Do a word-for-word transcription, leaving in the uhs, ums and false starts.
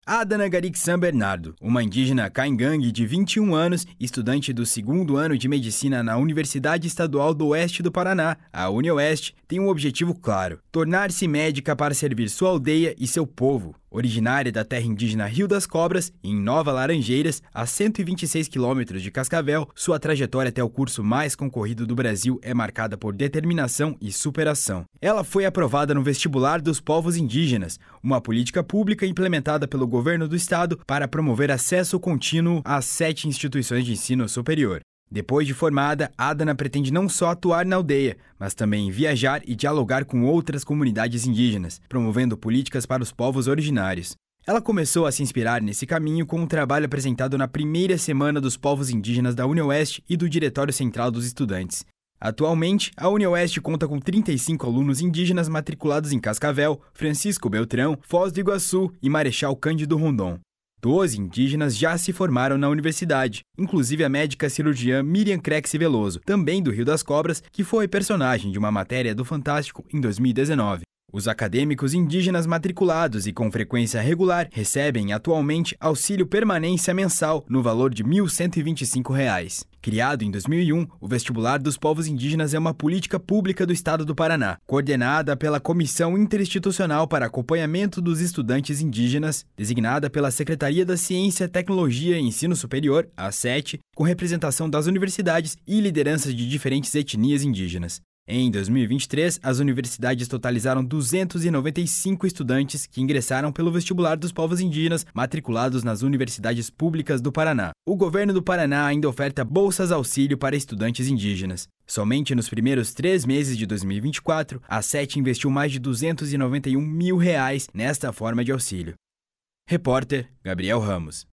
Adana Garik San Bernardo, uma indígena caingangue de vinte e um anos, estudante do segundo ano de medicina na Universidade Estadual do Oeste do Paraná, a UniOeste, tem um objetivo claro: tornar-se médica para servir sua aldeia e seu povo. Originária da terra indígena Rio das Cobras, em Nova Laranjeiras, a cento e vinte e seis quilômetros de Cascavel, sua trajetória até o curso mais concorrido do Brasil é marcada por determinação e superação. Ela foi aprovada no Vestibular dos Povos Indígenas, uma política pública implementada pelo governo do estado para promover acesso contínuo às sete instituições de ensino superior. Depois de formada, Adana pretende não só atuar na aldeia, mas também viajar e dialogar com outras comunidades indígenas, promovendo políticas para os povos originários. Ela começou a se inspirar nesse caminho com um trabalho apresentado na primeira semana dos povos indígenas da UniOeste e do Diretório Central dos Estudantes. Atualmente, a UniOeste conta com trinta e cinco alunos indígenas matriculados em Cascavel, Francisco Beltrão, Foz do Iguaçu e Marechal Cândido Rondon. Doze indígenas já se formaram na universidade, inclusive a médica cirurgiã Miriam Crex Veloso, também do Rio das Cobras, que foi personagem de uma matéria do Fantástico em dois mil e dezenove. Os acadêmicos indígenas matriculados e com frequência regular recebem atualmente auxílio permanência mensal no valor de mil cento e vinte e cinco reais. Criado em dois mil e um, o Vestibular dos Povos Indígenas é uma política pública do estado do Paraná, coordenada pela Comissão Interinstitucional para Acompanhamento dos Estudantes Indígenas, designada pela Secretaria da Ciência, Tecnologia e Ensino Superior, a SETE, com representação das universidades e lideranças de diferentes etnias indígenas. Em dois mil e vinte e três, as universidades totalizaram duzentos e noventa e cinco estudantes que ingressaram pelo Vestibular dos Povos Indígenas matriculados nas universidades públicas do Paraná. O governo do Paraná ainda oferta bolsas auxílio para estudantes indígenas. Somente nos primeiros três meses de dois mil e vinte e quatro, a SETE investiu mais de duzentos e noventa e um mil reais nesta forma de auxílio. Repórter Gabriel Ramos.